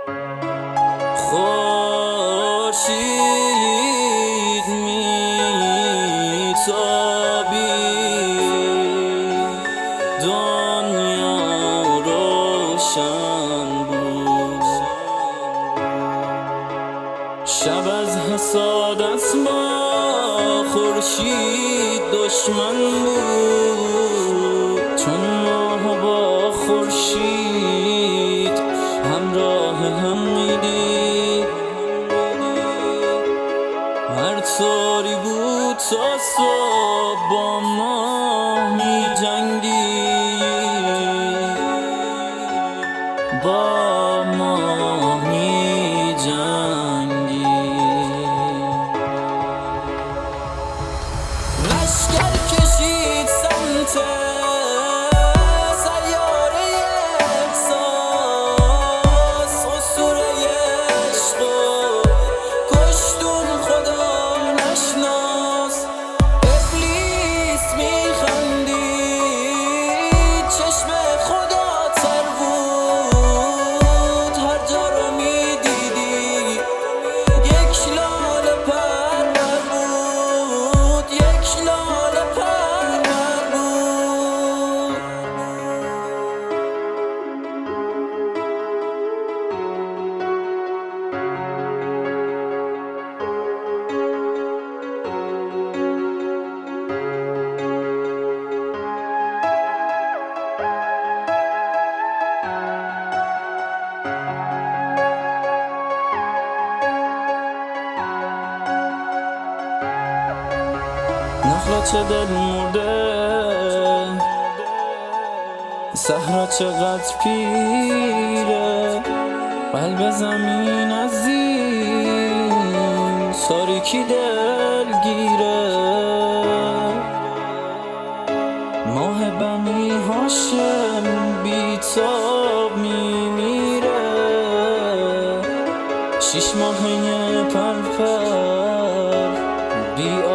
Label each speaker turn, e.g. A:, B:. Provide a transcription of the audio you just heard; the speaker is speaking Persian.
A: خورشید میتابید، دنیا روشن بود. شب از حسادت با خورشید دشمن بود، چون ماه با خورشید همراه هم میدید. هر طوری بود تا صبح با ماه می جنگید، با ماه می جنگید. لشکر کشید سمت سیاره احساس، اسطوره عشق و کشتون خدا نشناس. ابلیس میخندید، چشم خدا تر بود، هر جا رو میدیدی یک لاله پرور بود، یک لاله پرور بود. نخلا چه دل مرده، صحرا چقدر پیره، قلب زمین از این تاریکی دلگیره. ماه بنی هاشم بیتاب میمیره، 6 ماهه پرپر بی